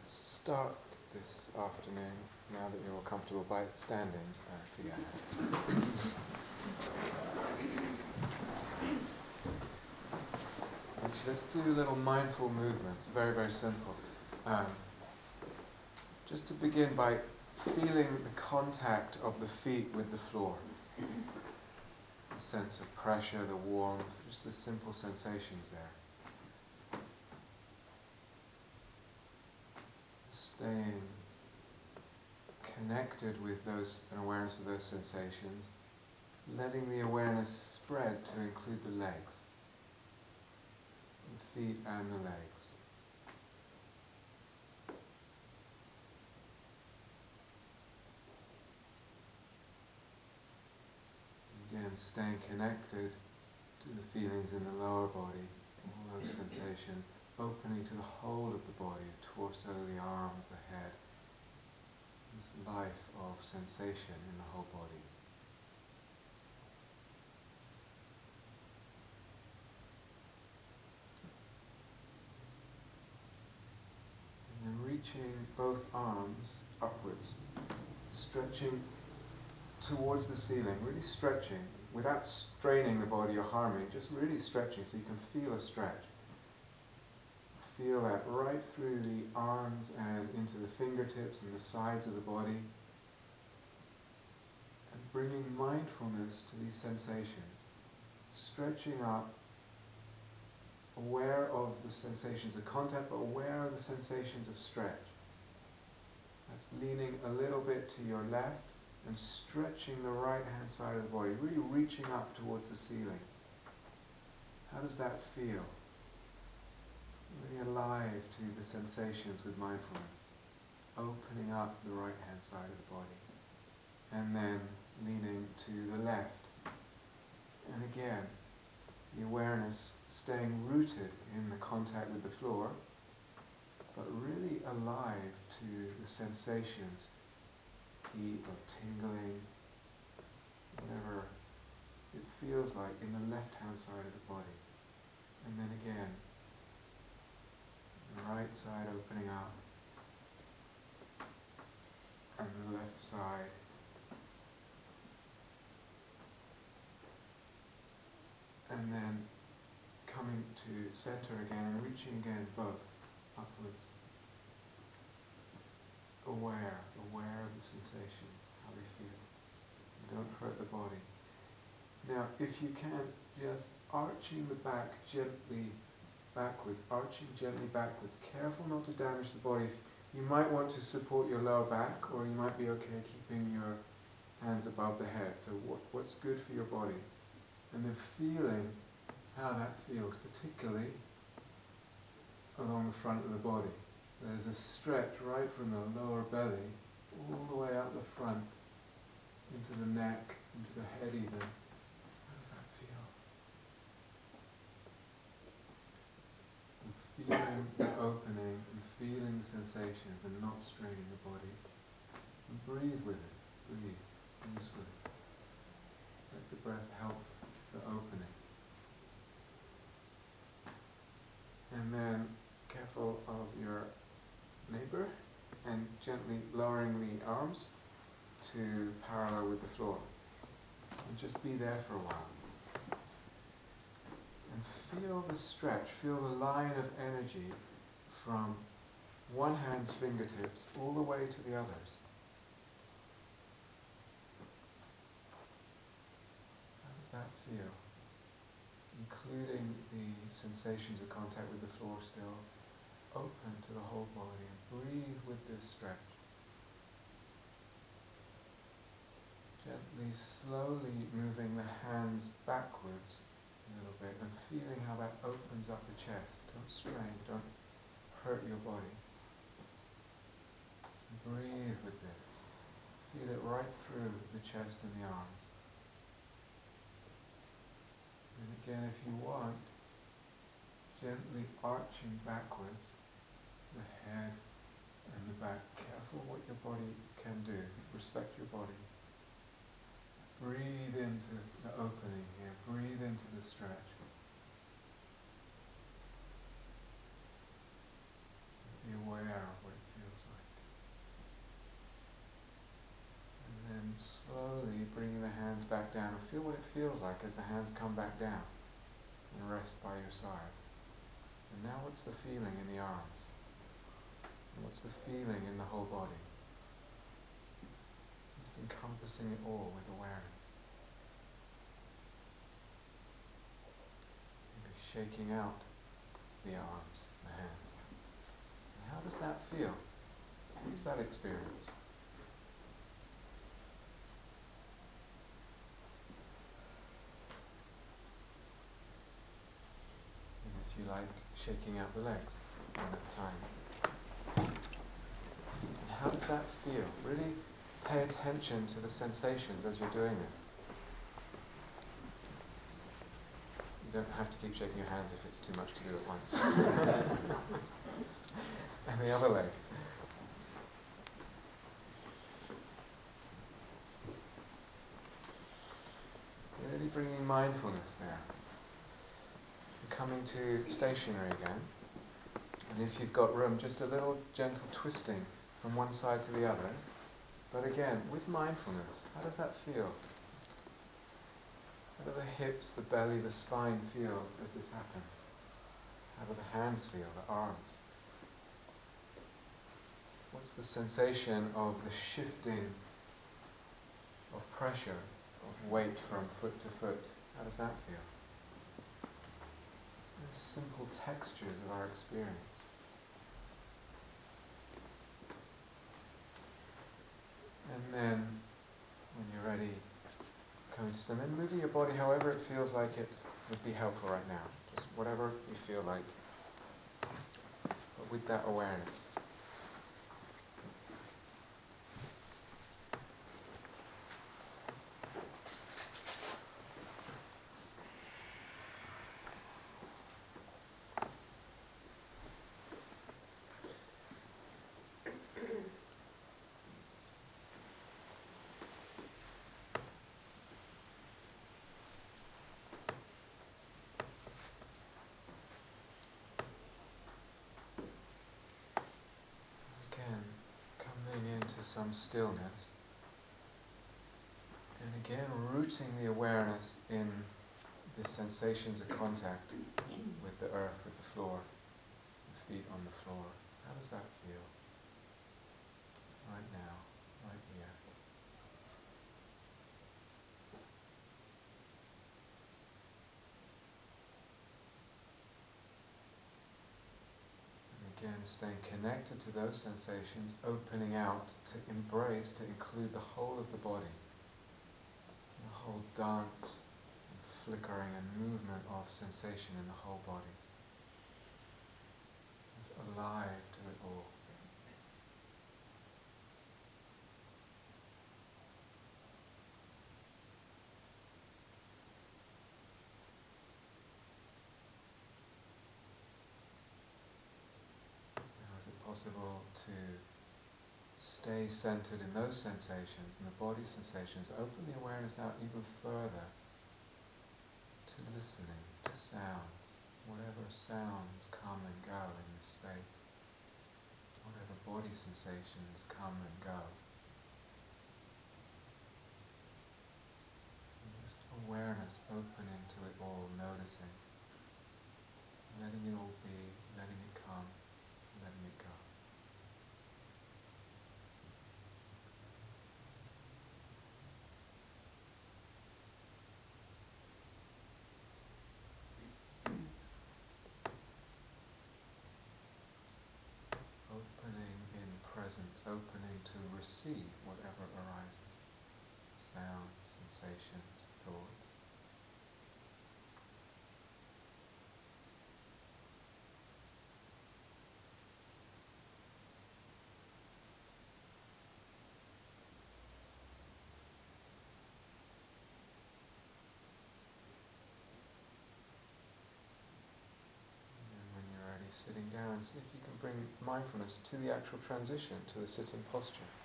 Let's start this afternoon, now that you're all comfortable by standing together. Actually, let's do a little mindful movement. It's very, very simple. Just to begin by feeling the contact of the feet with the floor. The sense of pressure, the warmth, just the simple sensations there. Staying connected with those, an awareness of those sensations, letting the awareness spread to include the legs, the feet and the legs. Again, staying connected to the feelings in the lower body, all those sensations, opening to the whole of the body, the torso, the arms, the head. This life of sensation in the whole body. And then reaching both arms upwards, stretching towards the ceiling, really stretching, without straining the body or harming, just really stretching so you can feel a stretch. Feel that right through the arms and into the fingertips and the sides of the body. And bringing mindfulness to these sensations. Stretching up, aware of the sensations of contact, but aware of the sensations of stretch. That's leaning a little bit to your left and stretching the right hand side of the body, really reaching up towards the ceiling. How does that feel? Really alive to the sensations with mindfulness, opening up the right hand side of the body, and then leaning to the left. And again, the awareness staying rooted in the contact with the floor, but really alive to the sensations, heat or tingling, whatever it feels like in the left hand side of the body. And then again, the right side opening up, and the left side. And then coming to center again and reaching again both upwards. Aware of the sensations, how they feel. Don't hurt the body. Now, if you can, just arching the back gently backwards, careful not to damage the body. You might want to support your lower back, or you might be okay keeping your hands above the head. So what's good for your body? And then feeling how that feels, particularly along the front of the body. There's a stretch right from the lower belly all the way out the front, into the neck, into the head even. How does that feel? And feeling the opening and feeling the sensations and not straining the body. And breathe with it. Breathe easily. Let the breath help the opening. And then careful of your neighbor and gently lowering the arms to parallel with the floor. And just be there for a while. And feel the stretch, feel the line of energy from one hand's fingertips all the way to the others. How does that feel? Including the sensations of contact with the floor still, open to the whole body, and breathe with this stretch. Gently, slowly moving the hands backwards a little bit and feeling how that opens up the chest. Don't strain, don't hurt your body. Breathe with this. Feel it right through the chest and the arms. And again, if you want, gently arching backwards, the head and the back. Careful what your body can do. Respect your body. Breathe into the opening here. Breathe into the stretch. Be aware of what it feels. back down and feel what it feels like as the hands come back down and rest by your side. And now what's the feeling in the arms? And what's the feeling in the whole body? Just encompassing it all with awareness. Maybe shaking out the arms, the hands. And how does that feel? What is that experience? And if you like, shaking out the legs one at a time. And how does that feel? Really pay attention to the sensations as you're doing this. You don't have to keep shaking your hands if it's too much to do at once. And the other leg. Really bringing mindfulness there. And coming to stationary again. And if you've got room, just a little gentle twisting from one side to the other. But again, with mindfulness, how does that feel? How do the hips, the belly, the spine feel as this happens? How do the hands feel, the arms? What's the sensation of the shifting of pressure, of weight from foot to foot? How does that feel? Very simple textures of our experience. And then, when you're ready, coming to stand, then moving your body however it feels like it would be helpful right now. Just whatever you feel like, but with that awareness. Again, coming into some stillness, and again rooting the awareness in the sensations of contact with the earth, with the floor, the feet on the floor. How does that feel? Right now, right here. And again, staying connected to those sensations, opening out to embrace, to include the whole of the body. The whole dance and flickering and movement of sensation in the whole body. It's alive to it all. Now, is it possible to stay centered in those sensations, in the body sensations, open the awareness out even further to listening, to sounds, whatever sounds come and go in this space, whatever body sensations come and go. And just awareness opening to it all, noticing, letting it all be, letting it come, letting it go. Opening in presence, opening to receive whatever arises. Sounds, sensations, thoughts. And when you're ready, sitting down, see if you can bring mindfulness to the actual transition, to the sitting posture.